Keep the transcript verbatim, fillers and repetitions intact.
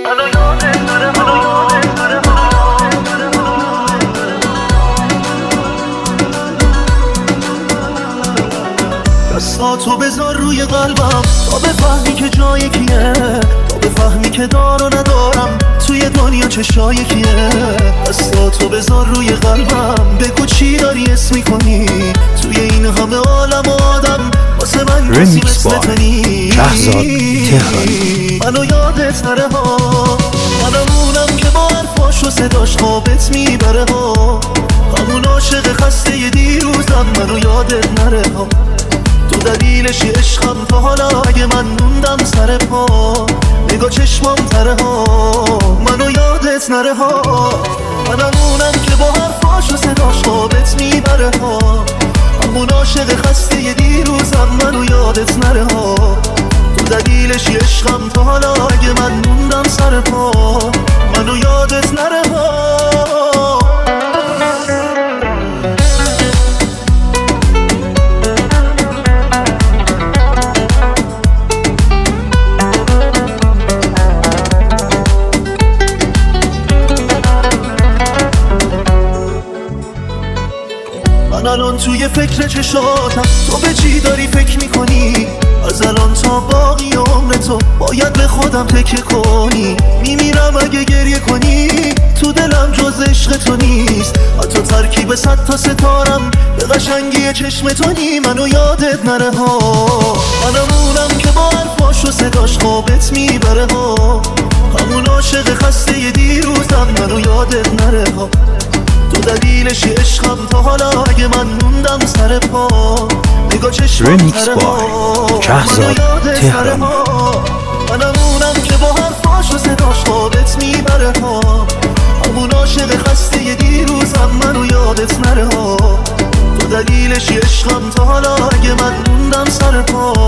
منو یادت نره منو یادت نره دستاتو بذار روی قلبم تا بفهمی که جای کیه، تا بفهمی که دار و ندارم توی دنیا چشای کیه. دستاتو بذار روی قلبم بگو چی داری اسم میکنی توی این همه عالم آدم واسه من کسی مثل تو نیست. منو یادت نره ها، منمونم که با حرفاش و صداش خوابت میبره ها، همون عاشق خسته ی دیروزم. منو یادت نره ها، تو دلیلشی عشقم تا حالا اگه من موندم سر پا نگاه چشمام تره ها. منو یادت نره ها، منمونم که با حرفاش و صداش خوابت میبره ها، همون عاشق خسته ی دیروزم. منو یادت نره ها، تو دلیلشی عشقم تا حالا اگه من موندم سر پا منو یادت نره ها. من الان توی فکر چشاتم، تو به چی داری فکر میکنی؟ از الان تا باقی عمر تو باید به خودم تکیه کنی. میمیرم اگه گریه کنی، تو دلم جز عشق تو نیست، حتی ترکیب صد تا ستارم به قشنگی چشم تو نی. منو یادت نره ها، منمونم که با حرفاش و صداش خوابت میبره ها، همون عاشق خسته ی دیروزم. منو یادت نره ها، تو دلیلشی عشقم تا حالا اگه من موندم سر پا نگاه چشمم تره ها. منو یادت نره ها، منمونم که با حرفاش و صداش خوابت میبره ها، همون عاشق خسته ی دیروزم. منو یادت نره ها، تو دلیلشی عشقم تا حالا اگه من موندم سر پا